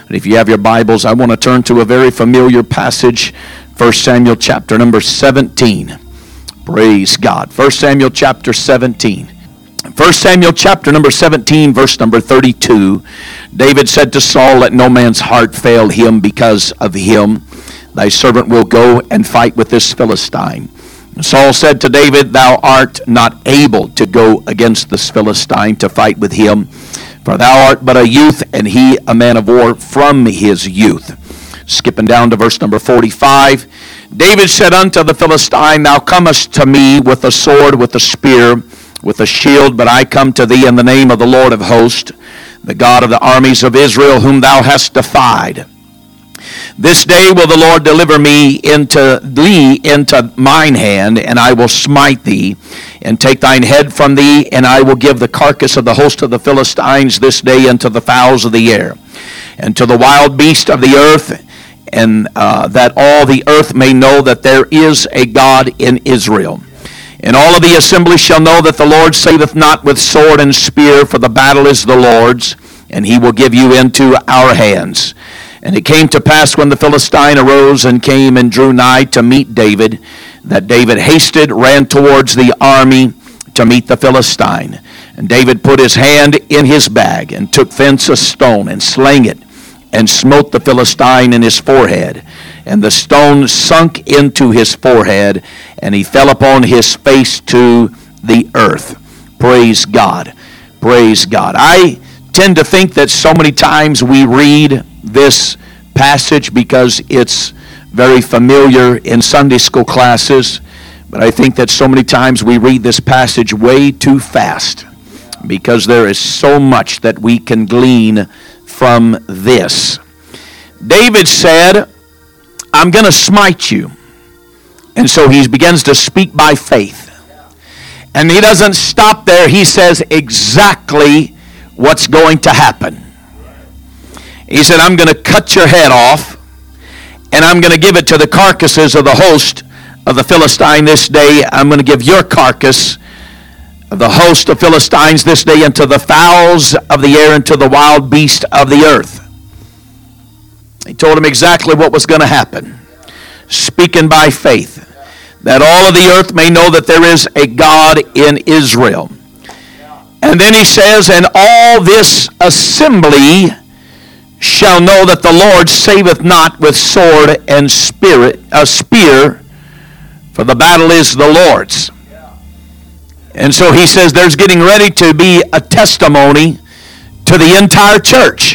But if you have your Bibles, I want to turn to a very familiar passage, 1 Samuel chapter number 17. Praise God. 1 Samuel chapter 17. 1 Samuel chapter number 17, verse number 32. David said to Saul, "Let no man's heart fail him because of him. Thy servant will go and fight with this Philistine." And Saul said to David, "Thou art not able to go against this Philistine to fight with him, for thou art but a youth, and he a man of war from his youth." Skipping down to verse number 45. David said unto the Philistine, "Thou comest to me with a sword, with a spear, with a shield, but I come to thee in the name of the Lord of hosts, the God of the armies of Israel, whom thou hast defied. This day will the Lord deliver me into mine hand, and I will smite thee, and take thine head from thee, and I will give the carcass of the host of the Philistines this day unto the fowls of the air, and to the wild beast of the earth, and that all the earth may know that there is a God in Israel. And all of the assembly shall know that the Lord saveth not with sword and spear, for the battle is the Lord's, and he will give you into our hands." And it came to pass, when the Philistine arose and came and drew nigh to meet David, that David hasted, ran towards the army to meet the Philistine. And David put his hand in his bag, and took thence a stone, and slang it, and smote the Philistine in his forehead. And the stone sunk into his forehead, and he fell upon his face to the earth. Praise God. Praise God. I tend to think that so many times we read this passage because it's very familiar in Sunday school classes, but I think that so many times we read this passage way too fast, because there is so much that we can glean from this. David said, "I'm going to smite you." And so he begins to speak by faith. And he doesn't stop there. He says exactly what's going to happen. He said, "I'm going to cut your head off, and I'm going to give it to the carcasses of the host of the Philistine this day. I'm going to give your carcass of the host of Philistines this day unto the fowls of the air and to the wild beast of the earth." He told him exactly what was going to happen, speaking by faith, that all of the earth may know that there is a God in Israel. And then he says, "And all this assembly shall know that the Lord saveth not with sword and spear, for the battle is the Lord's." And so he says there's getting ready to be a testimony to the entire church.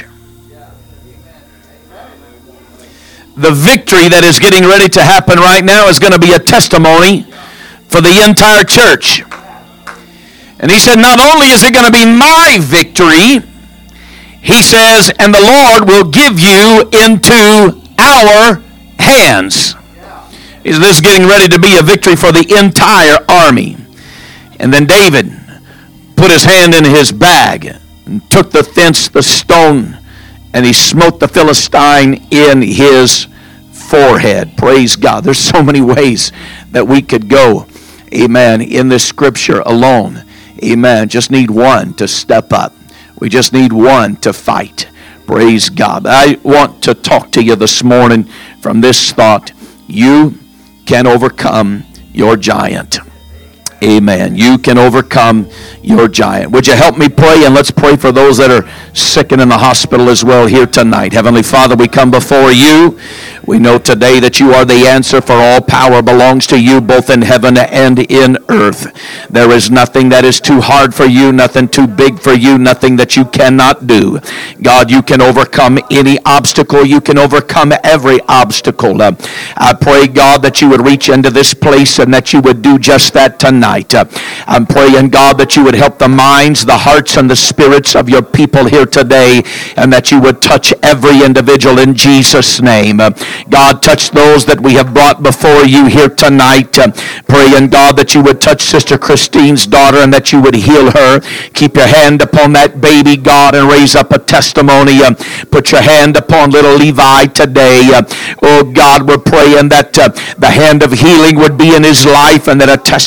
The victory that is getting ready to happen right now is going to be a testimony for the entire church. And he said, not only is it going to be my victory, he says, and the Lord will give you into our hands. He said, this is getting ready to be a victory for the entire army. And then David put his hand in his bag and took the stone, and he smote the Philistine in his forehead. Praise God. There's so many ways that we could go, amen, in this scripture alone. Amen. Just need one to step up. We just need one to fight. Praise God. I want to talk to you this morning from this thought. You can overcome your giant. Amen. You can overcome your giant. Would you help me pray? And let's pray for those that are sick and in the hospital as well here tonight. Heavenly Father, we come before you. We know today that you are the answer, for all power belongs to you, both in heaven and in earth. There is nothing that is too hard for you, nothing too big for you, nothing that you cannot do. God, you can overcome any obstacle. You can overcome every obstacle. I pray, God, that you would reach into this place and that you would do just that tonight. I'm praying, God, that you would help the minds, the hearts, and the spirits of your people here today, and that you would touch every individual in Jesus' name. God, touch those that we have brought before you here tonight. Praying, God, that you would touch Sister Christine's daughter and that you would heal her. Keep your hand upon that baby, God, and raise up a testimony. Put your hand upon little Levi today. Oh, God, we're praying that the hand of healing would be in his life and that a testimony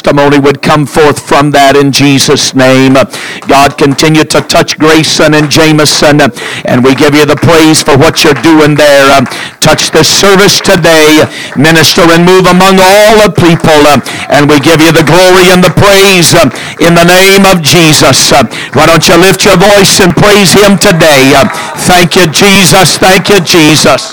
would come forth from that in Jesus' name. God, continue to touch Grayson and Jameson, and we give you the praise for what you're doing there. Touch this service today. Minister and move among all the people, and we give you the glory and the praise in the name of Jesus. Why don't you lift your voice and praise him today? Thank you, Jesus. Thank you, Jesus.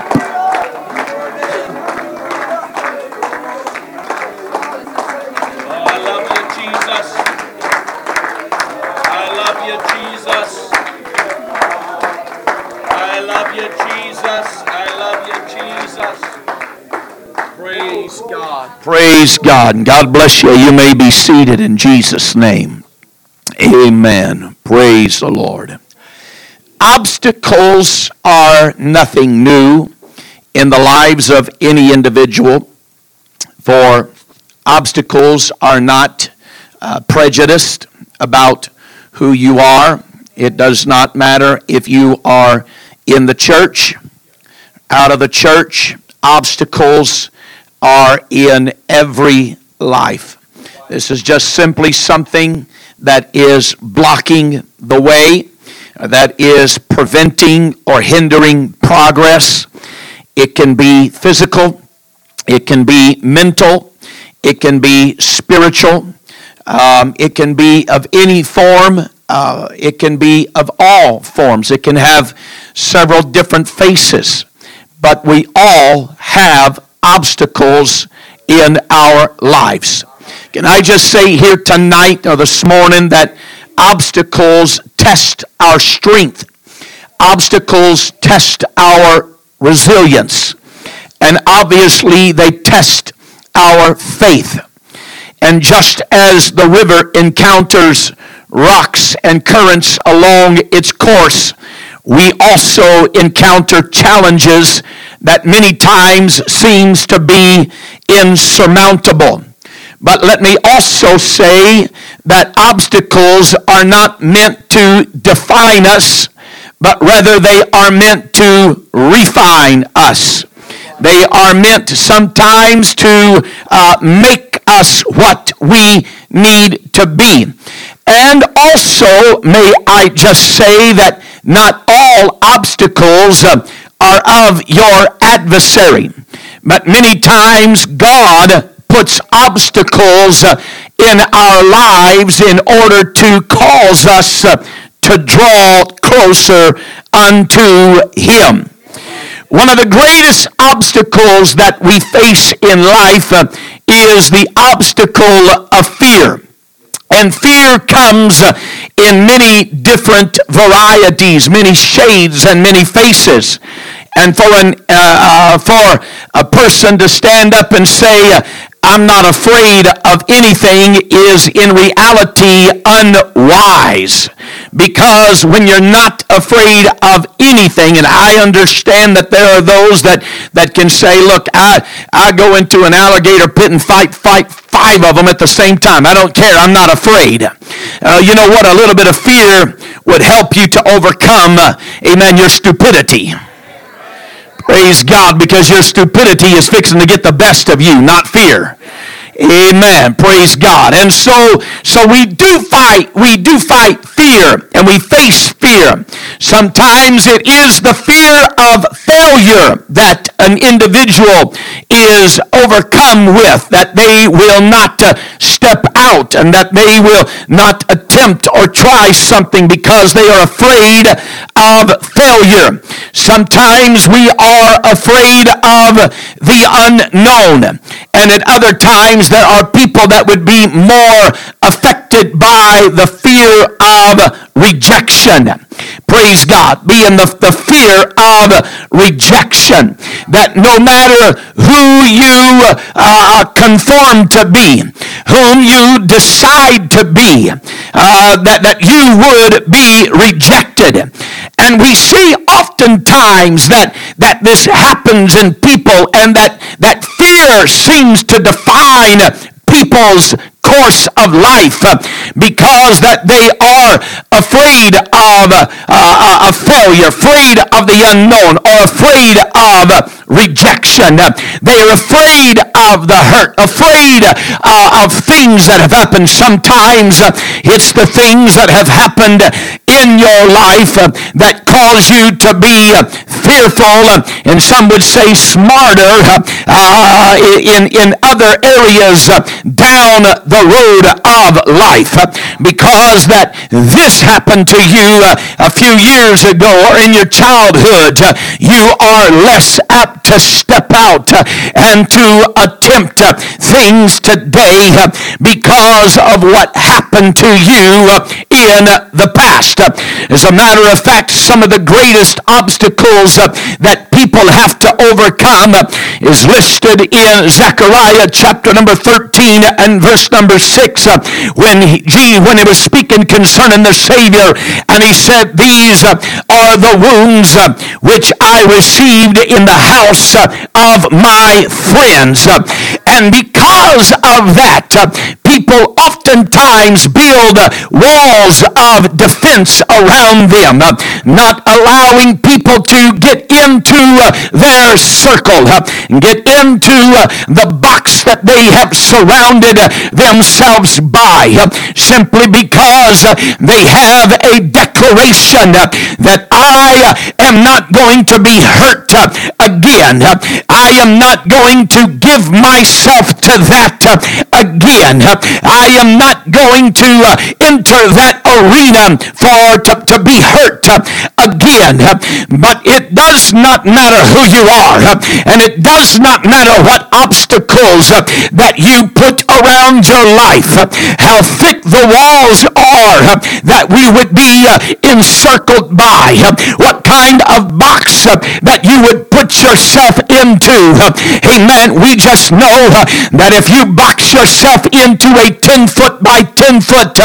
Praise God. And God bless you. You may be seated in Jesus' name. Amen. Praise the Lord. Obstacles are nothing new in the lives of any individual, for obstacles are not prejudiced about who you are. It does not matter if you are in the church, out of the church. Obstacles are in every life. This is just simply something that is blocking the way, that is preventing or hindering progress. It can be physical, it can be mental, it can be spiritual, it can be of any form, it can be of all forms. It can have several different faces, but we all have obstacles in our lives. Can I just say here tonight or this morning that obstacles test our strength. Obstacles test our resilience. And obviously they test our faith. And just as the river encounters rocks and currents along its course, we also encounter challenges that many times seems to be insurmountable. But let me also say that obstacles are not meant to define us, but rather they are meant to refine us. They are meant sometimes to make us what we need to be. And also, may I just say that not all obstacles are of your adversary, but many times God puts obstacles in our lives in order to cause us to draw closer unto him. One of the greatest obstacles that we face in life is the obstacle of fear. And fear comes in many different varieties, many shades and many faces. And for a person to stand up and say, I'm not afraid of anything, is in reality unwise. Because when you're not afraid of anything, and I understand that there are those that can say, look, I go into an alligator pit and fight 5 of them at the same time. I don't care. I'm not afraid. You know what? A little bit of fear would help you to overcome, amen, your stupidity. Praise God, because your stupidity is fixing to get the best of you, not fear. Amen. Praise God. And so we do fight fear, and we face fear. Sometimes it is the fear of failure that an individual is overcome with, that they will not step out and that they will not attempt or try something because they are afraid of failure. Sometimes we are afraid of the unknown, and at other times there are people that would be more affected by the fear of rejection. Praise God. Being the fear of rejection. That no matter who you conform to be, whom you decide to be, that you would be rejected. And we see oftentimes that this happens in people, and that fear seems to define people's course of life because that they are afraid of failure, afraid of the unknown, or afraid of rejection. They are afraid of the hurt, afraid of things that have happened. Sometimes it's the things that have happened in your life that cause you to be fearful, and some would say smarter in other areas down the road of life, because that this happened to you a few years ago or in your childhood. You are less apt to step out and to attempt things today because of what happened to you in the past. As a matter of fact, some of the greatest obstacles that people have to overcome is listed in Zechariah chapter number 13 and verse number 6 when he was speaking concerning the Savior, and he said, "These are the wounds which I received in the house of my friends." And because of that, people oftentimes build walls of defense around them, not allowing people to get into their circle, get into the box that they have surrounded themselves by, simply because they have a declaration that I am not going to be hurt again. I am not going to give myself to that again. I am not going to enter that arena to be hurt again. But it does not matter who you are, and it does not matter what obstacles that you put around your life, how thick the walls are that we would be encircled by, what kind of box that you would put yourself into. Amen. We just know that if you box yourself into a 10-foot by 10-foot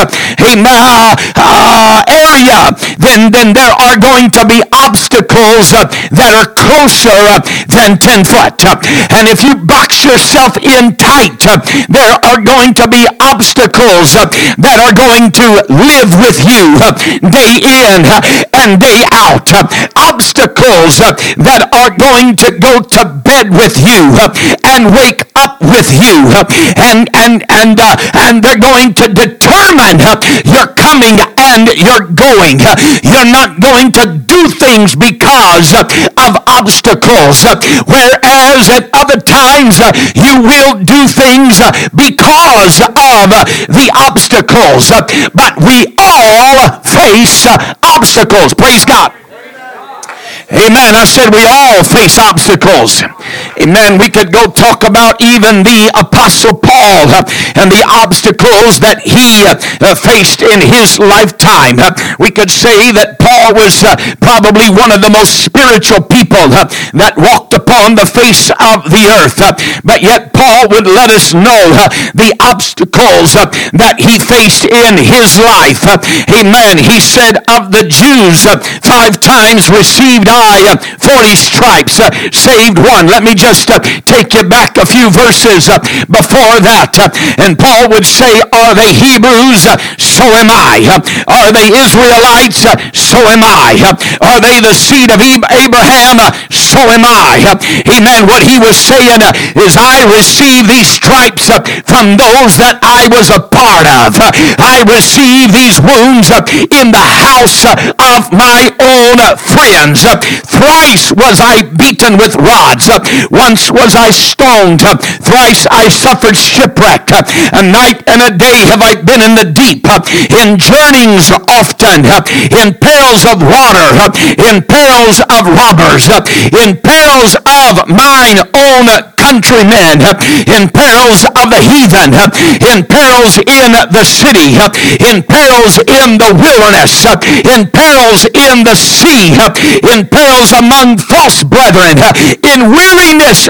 area, then there are going to be obstacles that are closer than 10 foot. And if you box yourself in tight, there are going to be obstacles that are going to live with you day in and day out. Obstacles that are going to go to bed with you and wake up with you, and they're going to determine your coming and your going. You're not going to do things because of obstacles, whereas at other times you will do things because of the obstacles. But we all face obstacles. Praise God. Amen. I said we all face obstacles. Amen. We could go talk about even the Apostle Paul and the obstacles that he faced in his lifetime. We could say that Paul was probably one of the most spiritual people that walked upon the face of the earth. But yet Paul would let us know the obstacles that he faced in his life. Amen. He said of the Jews, 5 times received I 40 stripes, saved 1. Let me just take you back a few verses before that. And Paul would say, are they Hebrews? So am I. Are they Israelites? So am I. Are they the seed of Abraham? So am I. Amen. What he was saying is, I received these stripes from those that I was a part of. I received these wounds in the house of my own friends. Thrice was I beaten with rods. Once was I stoned. Thrice I suffered shipwreck. A night and a day have I been in the deep. In journeyings often. In perils of water. In perils of robbers. In perils of mine own countrymen, in perils of the heathen, in perils in the city, in perils in the wilderness, in perils in the sea, in perils among false brethren, in weariness often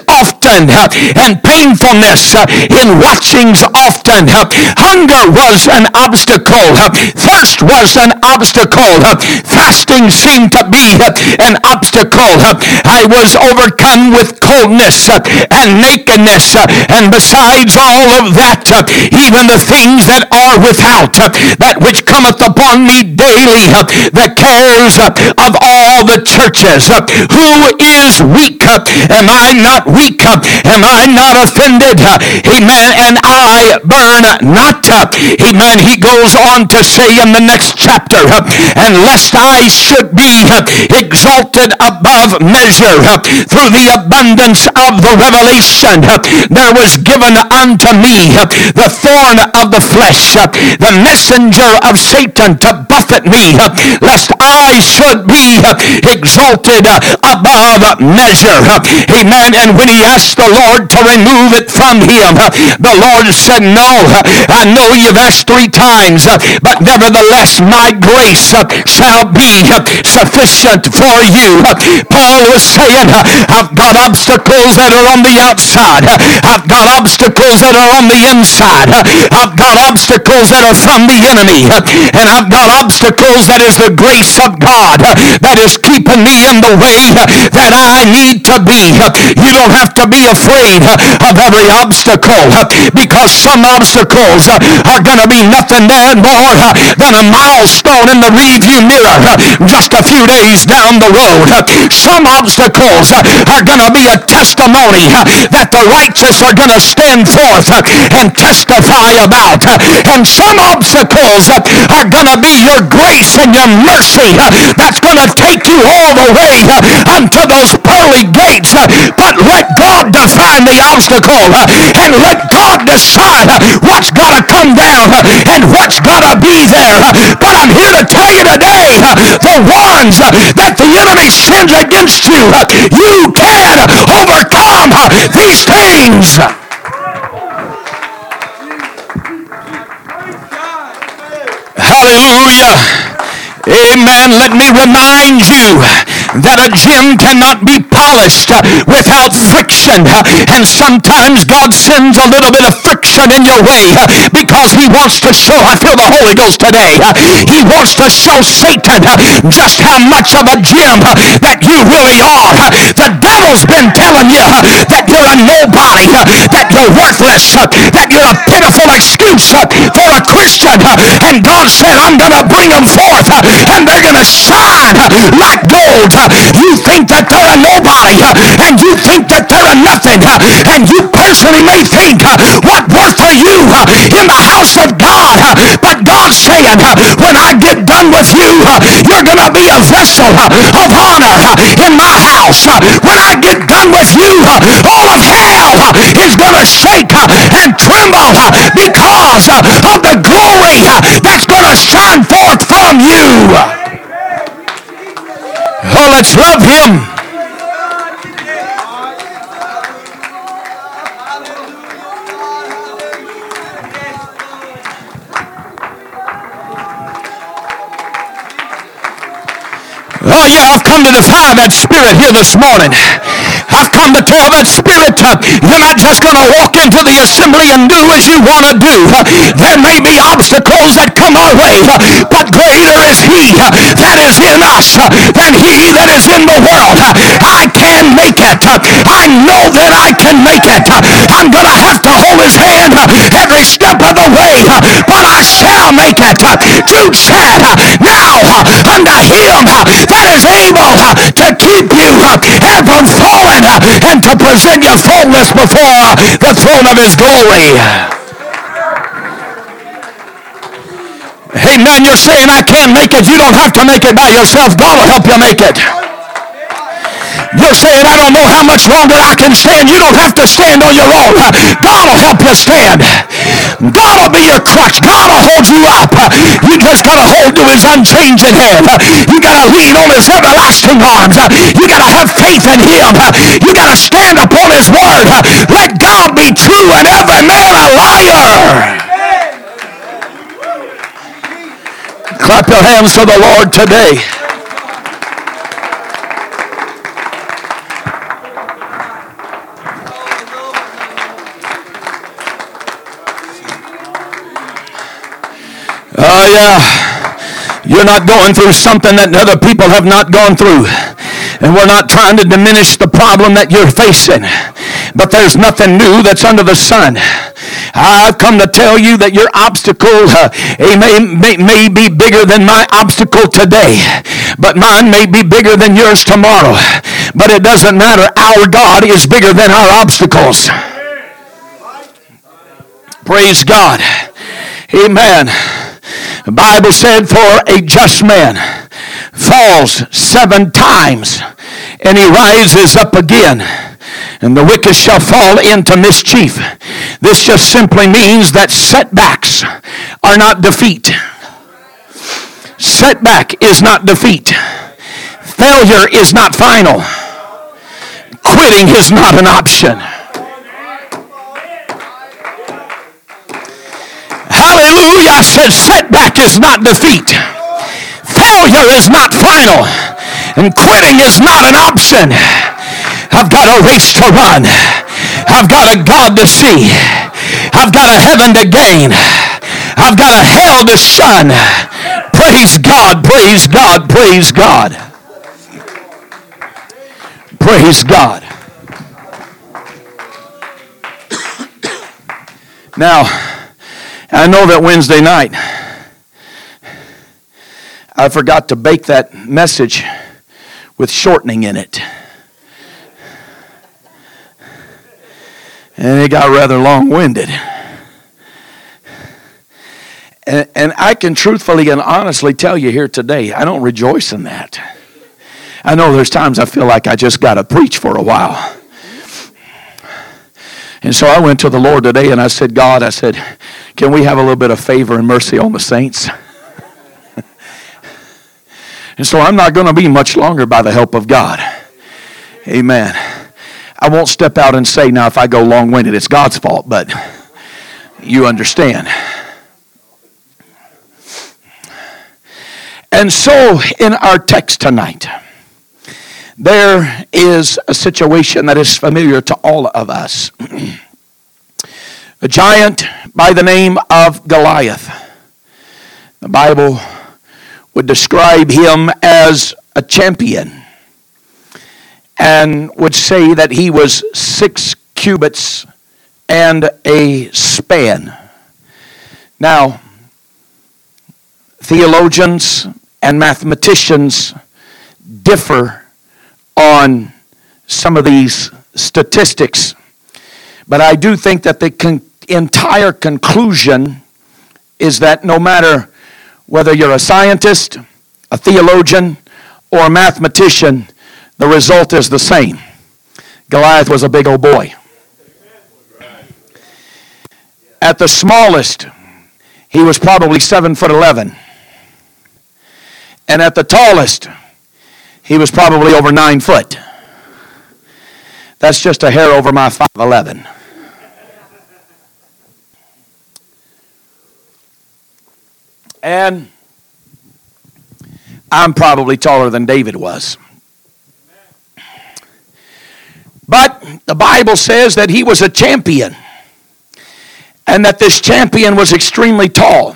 often and painfulness in watchings often. Hunger was an obstacle. Thirst was an obstacle. Fasting seemed to be an obstacle. I was overcome with coldness and nakedness, and besides all of that, even the things that are without, that which cometh upon me daily, the cares of all the churches. Who is weak? Am I not weak? Am I not offended? Amen. And I burn not. Amen. He goes on to say in the next chapter, and lest I should be exalted above measure through the abundance of the revelation, there was given unto me the thorn of the flesh, the messenger of Satan to buffet me, lest I should be exalted above measure. Amen. And when he asked the Lord to remove it from him, the Lord said, no, I know you've asked 3 times, but nevertheless my grace shall be sufficient for you. Paul was saying, I've got obstacles that are on the outside. I've got obstacles that are on the inside. I've got obstacles that are from the enemy. And I've got obstacles that is the grace of God that is keeping me in the way that I need to be. You don't have to be afraid of every obstacle, because some obstacles are going to be nothing more than a milestone in the rearview mirror just a few days down the road. Some obstacles are going to be a testimony that the righteous are going to stand forth and testify about. And some obstacles are going to be your grace and your mercy that's going to take you all the way unto those pearly gates. But let God define the obstacle and let God decide what's got to come down and what's got to be there. But I'm here to tell you today, the ones that the enemy sends against you, you can overcome these things. Hallelujah. Amen. Let me remind you that a gem cannot be polished without friction. And sometimes God sends a little bit of friction in your way because he wants to show, I feel the Holy Ghost today, he wants to show Satan just how much of a gem that you really are. The devil's been telling you that you're a nobody, that you're worthless, that you're a pitiful excuse for a Christian. And God said, I'm going to bring them forth and they're going to shine like gold. You think that they're a nobody, and you think that they're a nothing, and you personally may think, what worth are you in the house of God? But God's saying, when I get done with you, you're going to be a vessel of honor in my house. When I get done with you, all of hell is going to shake and tremble because of the glory that's going to shine forth from you. Oh, let's love him. Oh yeah, I've come to defy that spirit here this morning. I've come to tell that spirit, you're not just going to walk into the assembly and do as you want to do. There may be obstacles that come our way, but greater is he that is in us than he that is in the world. I can make it. I know that I can make it. I'm going to have to hold his hand every step of the way, but I shall make it. Jude said, now unto him that is able to keep you and from falling and to present you faultless before the throne of his glory. Amen. You're saying I can't make it. You don't have to make it by yourself. God will help you make it. You're saying, I don't know how much longer I can stand. You don't have to stand on your own. God will help you stand. God will be your crutch. God will hold you up. You just got to hold to his unchanging hand. You got to lean on his everlasting arms. You got to have faith in him. You got to stand upon his word. Let God be true and every man a liar. Clap your hands to the Lord today. You're not going through something that other people have not gone through. And we're not trying to diminish the problem that you're facing. But there's nothing new that's under the sun. I've come to tell you that your obstacle may be bigger than my obstacle today. But mine may be bigger than yours tomorrow. But it doesn't matter. Our God is bigger than our obstacles. Praise God. Amen. The Bible said, for a just man falls 7 times and he rises up again, and the wicked shall fall into mischief. This just simply means that setbacks are not defeat. Setback is not defeat. Failure is not final. Quitting is not an option. Hallelujah. I said setback is not defeat. Failure is not final. And quitting is not an option. I've got a race to run. I've got a God to see. I've got a heaven to gain. I've got a hell to shun. Praise God, praise God, praise God. Praise God. Now, I know that Wednesday night I forgot to bake that message with shortening in it. And it got rather long-winded. And I can truthfully and honestly tell you here today, I don't rejoice in that. I know there's times I feel like I just got to preach for a while. And so I went to the Lord today and I said, God, I said, can we have a little bit of favor and mercy on the saints? And so I'm not going to be much longer by the help of God. Amen. I won't step out and say, now if I go long-winded, it's God's fault, but you understand. And so in our text tonight, there is a situation that is familiar to all of us. A giant by the name of Goliath. The Bible would describe him as a champion and would say that he was 6 cubits and a span. Now, theologians and mathematicians differ on some of these statistics, but I do think that the entire conclusion is that no matter whether you're a scientist, a theologian, or a mathematician, the result is the same. Goliath was a big old boy. At the smallest, he was probably 7'11". And at the tallest, he was probably over 9 foot. That's just a hair over my 5'11". And I'm probably taller than David was. But the Bible says that he was a champion. And that this champion was extremely tall.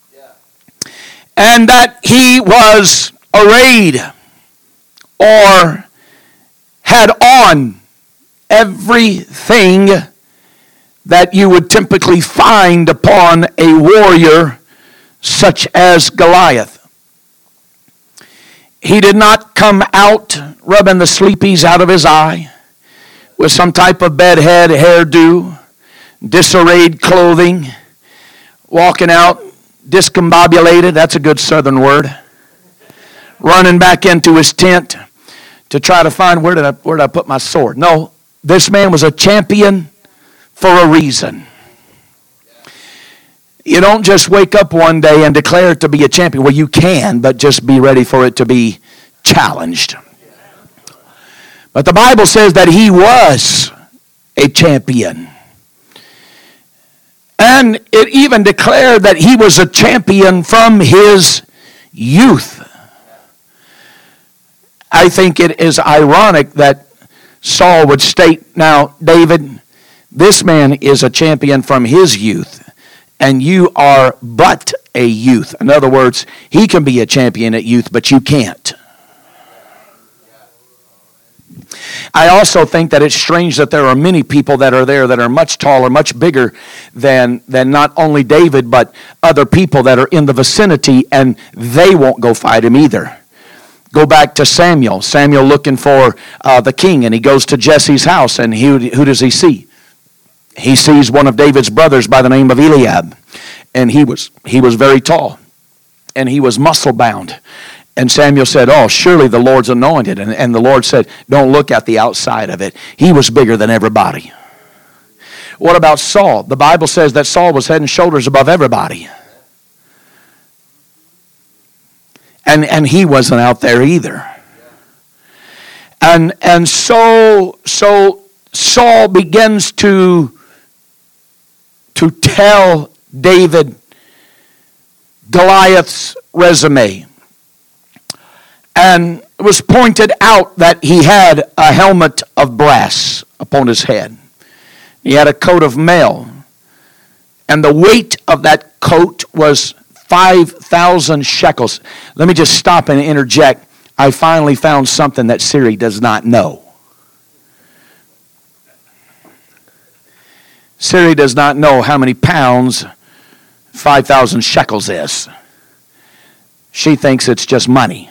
And that he was arrayed or had on everything that you would typically find upon a warrior such as Goliath. He did not come out rubbing the sleepies out of his eye with some type of bedhead hairdo, disarrayed clothing, walking out discombobulated, that's a good southern word, running back into his tent to try to find where did I put my sword. No, this man was a champion for a reason. You don't just wake up one day and declare to be a champion. Well, you can, but just be ready for it to be challenged. But the Bible says that he was a champion. And it even declared that he was a champion from his youth. I think it is ironic that Saul would state, now, David, this man is a champion from his youth. and you are but a youth. In other words, he can be a champion at youth, but you can't. I also think that it's strange that there are many people that are there that are much taller, much bigger than not only David, but other people that are in the vicinity, and they won't go fight him either. Go back to Samuel. Samuel looking for the king, and he goes to Jesse's house, and who does he see? He sees one of David's brothers by the name of Eliab, and he was very tall, and he was muscle bound. And Samuel said, oh, surely the Lord's anointed. And the Lord said, don't look at the outside of it. He was bigger than everybody. What about Saul? The Bible says that Saul was head and shoulders above everybody. And he wasn't out there either. And so Saul begins to tell David Goliath's resume. And it was pointed out that he had a helmet of brass upon his head. He had a coat of mail. And the weight of that coat was 5,000 shekels. Let me just stop and interject. I finally found something that Siri does not know. Siri does not know how many pounds 5,000 shekels is. She thinks it's just money.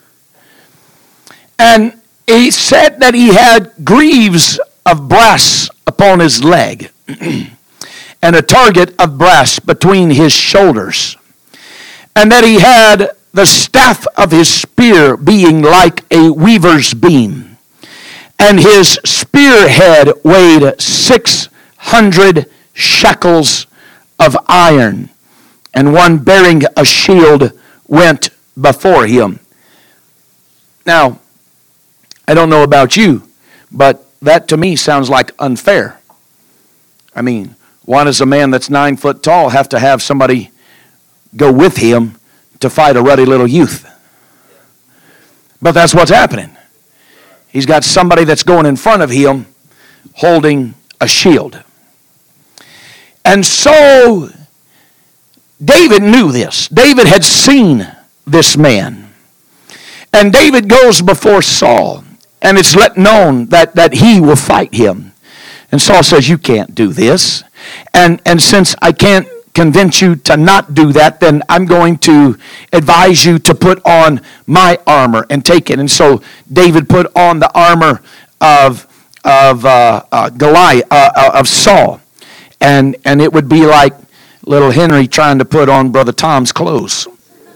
And he said that he had greaves of brass upon his leg and a target of brass between his shoulders. And that he had the staff of his spear being like a weaver's beam. And his spearhead weighed 600 shekels of iron. And one bearing a shield went before him. Now, I don't know about you, but that to me sounds like unfair. I mean, why does a man that's 9 foot tall have to have somebody go with him to fight a ruddy little youth? But that's what's happening. He's got somebody that's going in front of him holding a shield. And so David knew this. David had seen this man. And David goes before Saul. And it's let known that he will fight him. And Saul says, you can't do this. And since I can't convince you to not do that, then I'm going to advise you to put on my armor and take it. And so David put on the armor of Goliath, of Saul. And it would be like little Henry trying to put on Brother Tom's clothes.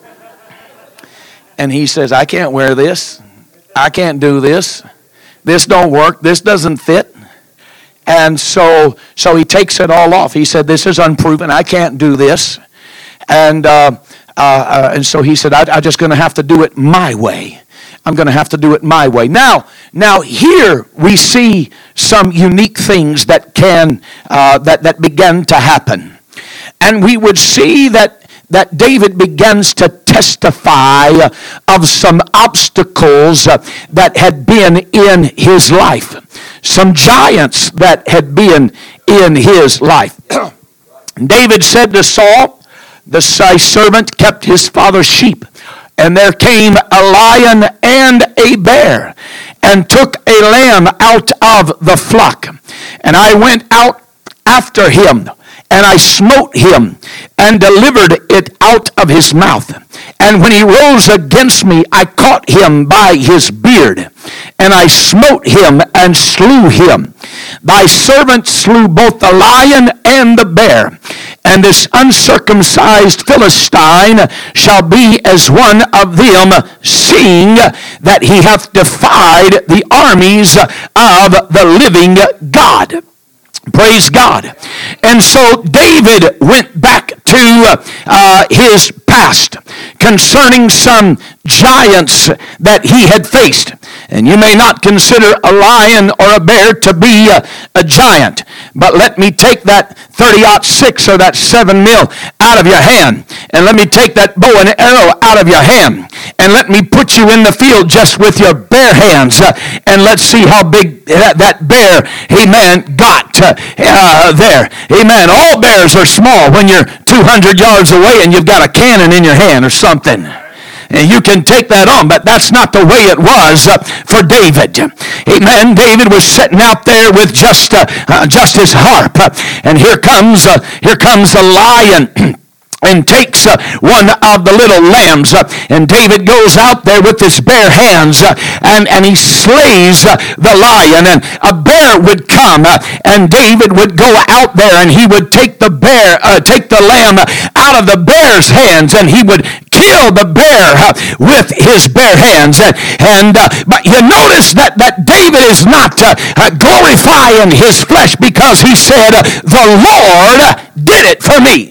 And he says, I can't wear this. I can't do this. This don't work. This doesn't fit. And so he takes it all off. He said, this is unproven. I can't do this. And so he said, I'm just going to have to do it my way. I'm going to have to do it my way. Now here we see some unique things that that begin to happen. And we would see that David begins to testify of some obstacles that had been in his life. Some giants that had been in his life. David said to Saul, thy servant kept his father's sheep, and there came a lion and a bear, and took a lamb out of the flock. And I went out after him, and I smote him, and delivered it out of his mouth. And when he rose against me, I caught him by his beard, and I smote him and slew him. Thy servant slew both the lion and the bear, and this uncircumcised Philistine shall be as one of them, seeing that he hath defied the armies of the living God. Praise God. And so David went back to his past concerning some giants that he had faced. And you may not consider a lion or a bear to be a giant, but let me take that 30-06 or that 7 mil out of your hand, and let me take that bow and arrow out of your hand, and let me put you in the field just with your bare hands, and let's see how big that bear, amen, got there. Amen. All bears are small when you're 200 yards away and you've got a cannon in your hand or something. And you can take that on, but that's not the way it was for David. Amen. David was sitting out there with just his harp, and here comes the lion and takes one of the little lambs, and David goes out there with his bare hands, and he slays the lion. And a bear would come, and David would go out there, and he would take the lamb out of the bear's hands, and he would kill the bear with his bare hands. But you notice that David is not glorifying his flesh, because he said, "The Lord did it for me."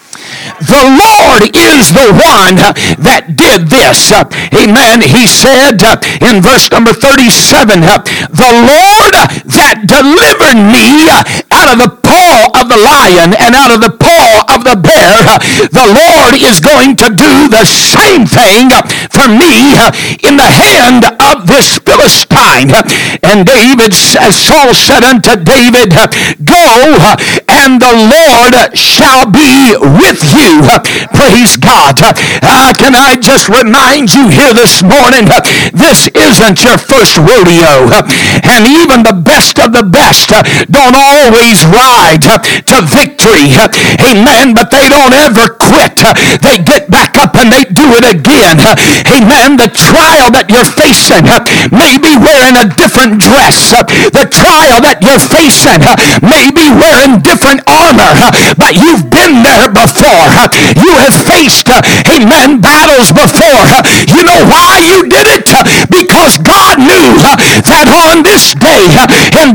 The Lord is the one that did this. Amen. He said in verse number 37, "The Lord that delivered me out of the paw of the lion and out of the paw of the bear, the Lord is going to do the same thing for me in the hand of this Philistine." And David, as Saul said unto David, "Go, and the Lord shall be with you." Praise God. Can I just remind you here this morning, this isn't your first rodeo. And even the best of the best don't always ride to victory. Amen. But they don't ever quit. They get back up and they do it again. Amen. The trial that you're facing may be wearing a different dress. The trial that you're facing may be wearing different armor. But you've been there before. You have faced, amen, battles before. You know why you did it? Because God knew that on this day in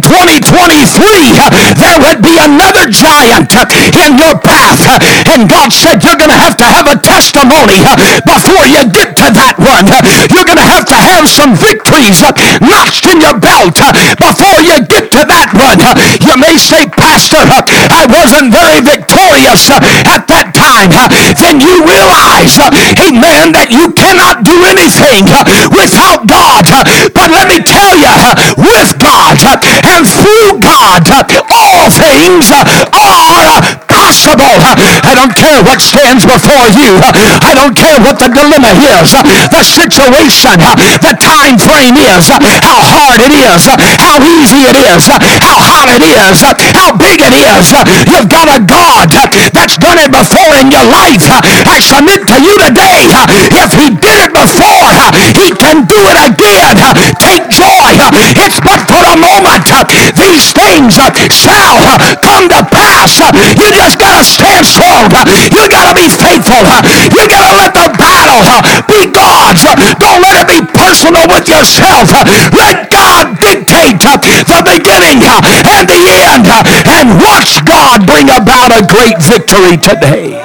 2023 there would be another giant in your path. And God said, you're going to have a testimony before you get to that one. You're going to have some victories notched in your belt before you get to that one. You may say, "Pastor, I wasn't very victorious at that time." Then you realize, amen, that you cannot do anything without God. But let me tell you, with God and through God, all things are possible. I don't care what stands before you. I don't care what the dilemma is, the situation, the time frame is, how hard it is, how easy it is, how hot it is, how big it is. You've got a God that's done it before in your life. I submit to you today, if he did it before, he can do it again. Take joy. It's but for a moment. These things shall come to pass. You just got to stand strong. You got to be faithful. You got to let the battle be God's. Don't let it be personal with yourself. Let God dictate the beginning and the end, and watch God bring about a great victory today.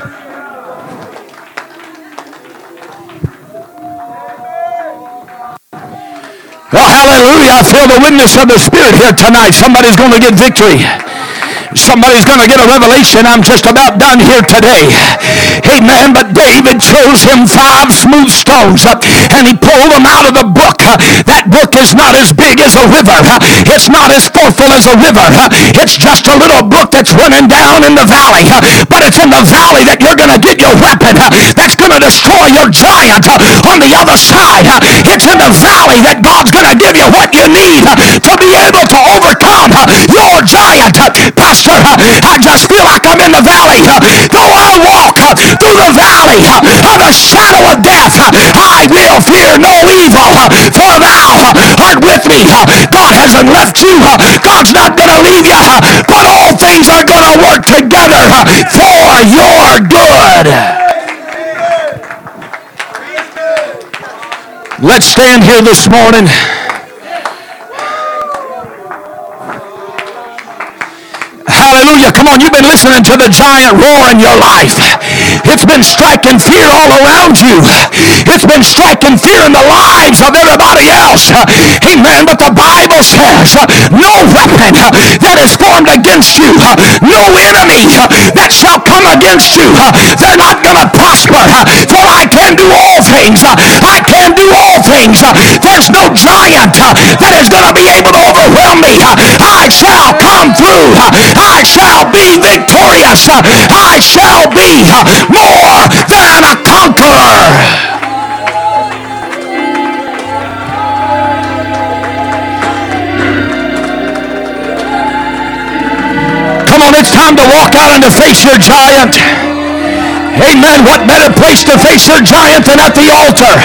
Oh, hallelujah. I feel the witness of the Spirit here tonight. Somebody's going to get victory. Somebody's going to get a revelation. I'm just about done here today. Amen. But David chose him 5 smooth stones and he pulled them out of the brook. That brook is not as big as a river. It's not as full as a river. It's just a little brook that's running down in the valley. But it's in the valley that you're going to get your weapon that's going to destroy your giant on the other side. It's in the valley that God's going to give you what you need to be able to overcome your giant. Pastor, I just feel like I'm in the valley. Though I walk through the valley of the shadow of death, I will fear no evil, for thou art with me. God hasn't left you. God's not going to leave you. But all things are going to work together for your good. Let's stand here this morning. Hallelujah. Come on, you've been listening to the giant roar in your life. It's been striking fear all around you. It's been striking fear in the lives of everybody else. Amen. But the Bible says, no weapon that is formed against you, no enemy that shall come against you, they're not going to prosper. For I can do all things. I can do all things. There's no giant that is going to be able to overwhelm me. I shall come through. I shall be victorious. I shall be more than a conqueror. Come on, it's time to walk out and to face your giant. Amen. What better place to face your giant than at the altar?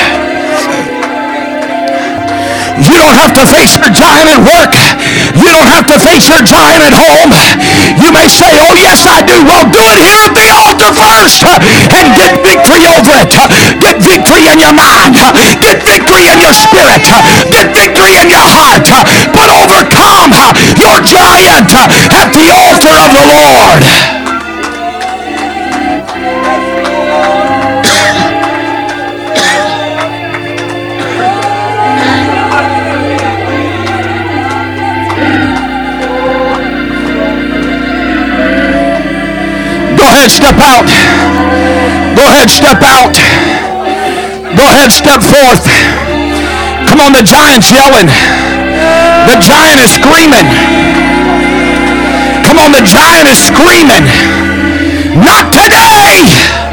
You don't have to face your giant at work. You don't have to face your giant at home. You may say, oh yes I do. Well, do it here at the altar first and get victory over it. Get victory in your mind. Get victory in your spirit. Get victory in your heart. But overcome your giant at the altar of the Lord. Go ahead, step out. Go ahead, step out. Go ahead, step forth. Come on, the giant's yelling. The giant is screaming. Come on, the giant is screaming. Not today.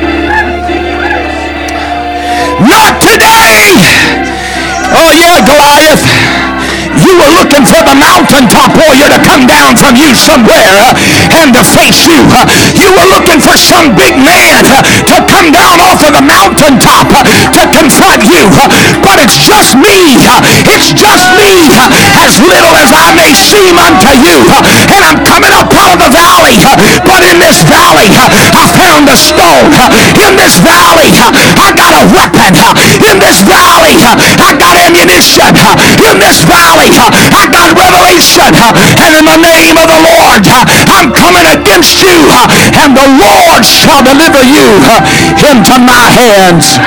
Not today. Oh yeah, Goliath. You were looking for the mountaintop warrior to come down from you somewhere and to face you. You were looking for some big man to come down off of the mountaintop to confront you. But it's just me. It's just me, as little as I may seem unto you. And I'm coming up out of the valley. But in this valley, I found a stone. In this valley, I got a weapon. In this valley, I got ammunition. In this valley, I got revelation. And in the name of the Lord, I'm coming against you. And the Lord shall deliver you into my hands.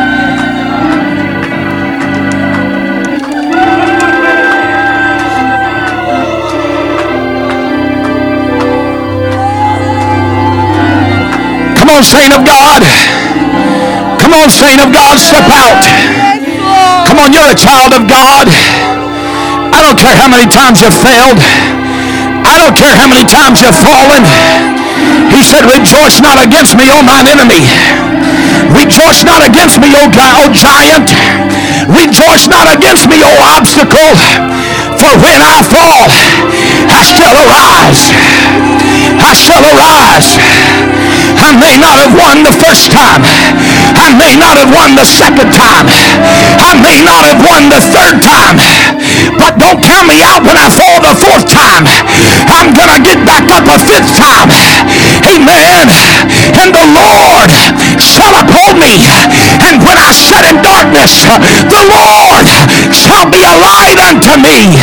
Come on, saint of God. Come on, saint of God, step out. Come on, you're a child of God. I don't care how many times you've failed. I don't care how many times you've fallen. He said, rejoice not against me, O mine enemy. Rejoice not against me, O giant. Rejoice not against me, O obstacle. For when I fall, I shall arise. I shall arise. I may not have won the first time. I may not have won the second time. I may not have won the third time. But don't count me out when I fall the fourth time. I'm going to get back up a fifth time. Amen. And the Lord shall uphold me. And when I sit in darkness, the Lord shall be a light unto me.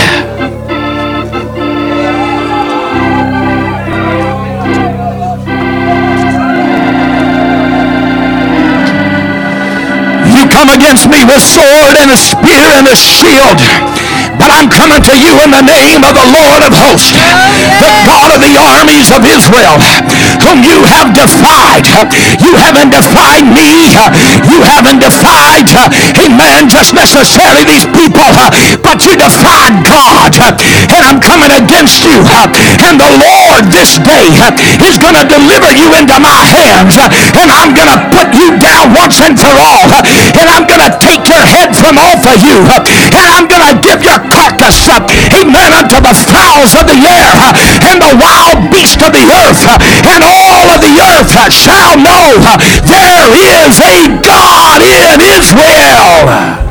Come against me with sword and a spear and a shield. But I'm coming to you in the name of the Lord of hosts, the God of the armies of Israel, whom you have defied. You haven't defied me. You haven't defied, amen, just necessarily these people, but you defied God. And I'm coming against you. And the Lord this day is going to deliver you into my hands. And I'm going to put you down once and for all. And I'm going to take your head from off of you. And I'm going to give your carcass, amen, unto the fowls of the air and the wild beasts of the earth. And all of the earth shall know there is a God in Israel.